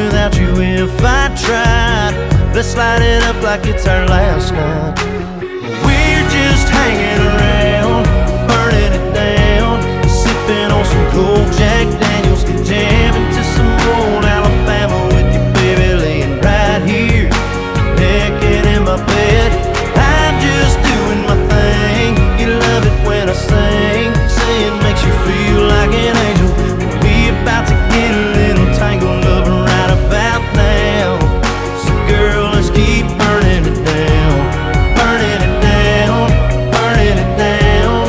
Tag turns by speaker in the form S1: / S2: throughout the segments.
S1: without you if I tried. Let's light it up like it's our last night. We're just hanging around, burning it down, sipping on some cold Jack Daniels, jamming to some old Alabama with you, baby, laying right here, naked in my bed. I'm just doing my thing. You love it when I sing, say it makes you feel like an angel. We about to get a little tangled up right about now. So girl, let's keep burning it down, burning it down, burning it down.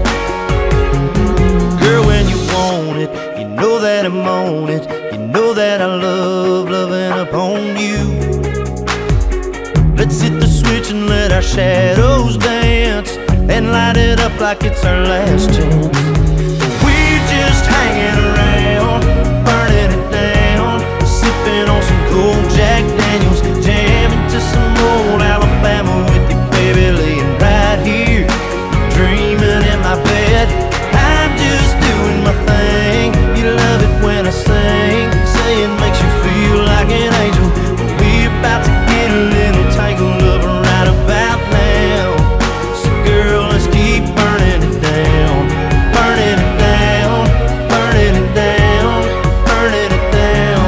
S1: Girl, when you want it, you know that I'm on it. You know that I love loving upon you. Let's hit the switch and let our shadows dance, and light it up like it's our last chance. We're just hanging around, burning it down, sipping on some cold Jack Daniels, jamming to some old Alabama with you, baby, laying right here, dreaming in my bed. I'm just doing my thing. You love it when I sing, say it makes you feel like an angel. We about to get a little tangled up right about now. So girl, let's keep burning it down, burning it down, burning it down, burning it down,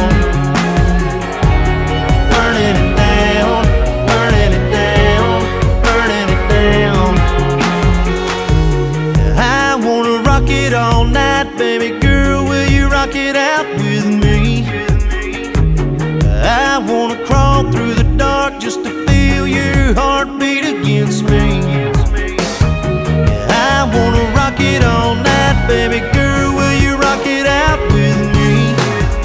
S1: burning it down, burning it down, burning it down. I wanna rock it all night, baby girl, will you rock it out with me? I wanna crawl through the dark just to feel your heartbeat against me. I wanna rock it all night, baby girl, will you rock it out with me?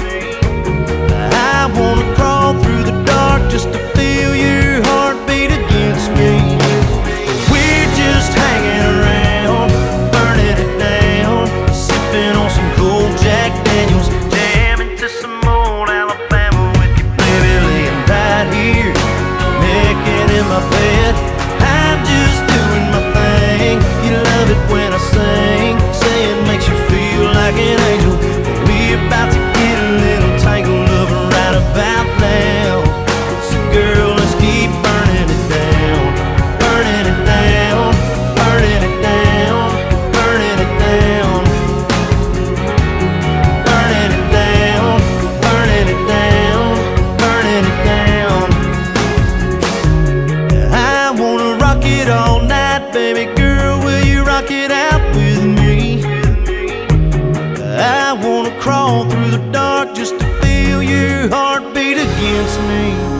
S1: I wanna crawl through the dark just to feel your heartbeat against me. We're just hanging around, burning it down, sipping on some cold Jack Daniels, jamming to some old Alabama with you, baby, laying right here, naked in my bed. I'm just doing my thing. You love it when I sing, say it makes you feel like an angel. We about to get a little tangled up right about now. So girl, let's keep burning it down, burning it down, burning it down, burning it down, burning it down, burning it down, burning it down. I wanna rock it all night, baby girl, will you rock it out with me? I wanna crawl through the dark just to feel your heartbeat against me.